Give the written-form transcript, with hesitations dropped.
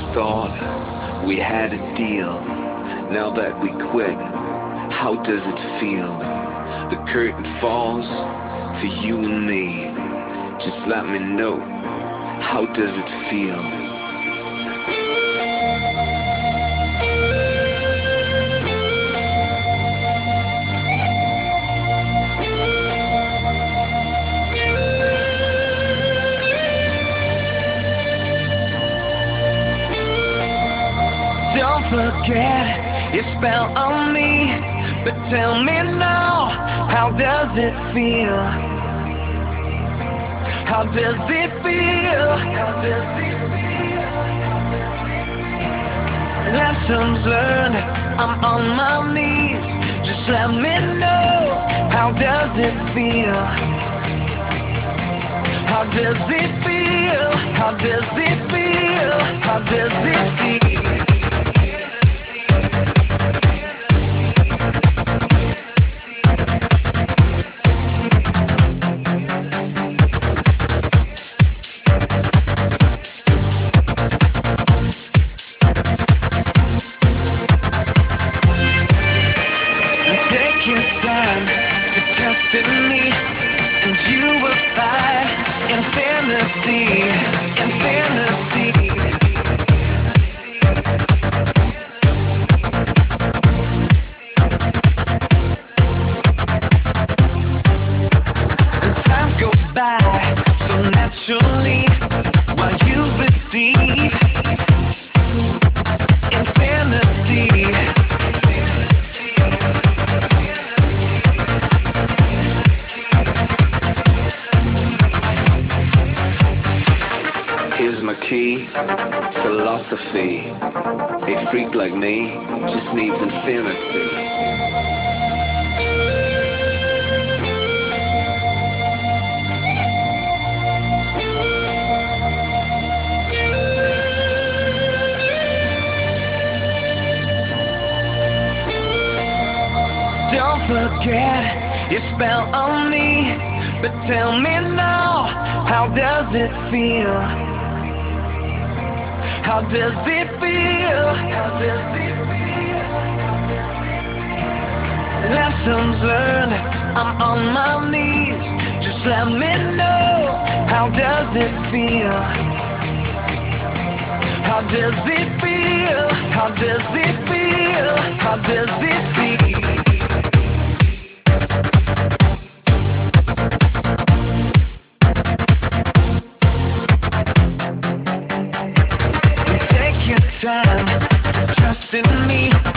thought we had a deal. Now that we quit, how does it feel? The curtain falls for you and me. Just let me know, how does it feel? Don't forget your spell on me, but tell me now, how does it feel? How does it feel? How does it feel? Lessons learned, I'm on my knees. Just let me know, how does it feel? How does it feel? How does it feel? How does it feel? Take your time to trust in me, and you will find infinity, infinity. And time goes by so naturally while you receive infinity. Here's my key, philosophy. A freak like me just needs infinity. Don't forget your spell on me, but tell me now, how does it feel? How does it feel? How does it feel? Lessons learned, I'm on my knees. Just let me know, how does it feel? How does it feel? How does it feel? How does it feel? Time to trust in me.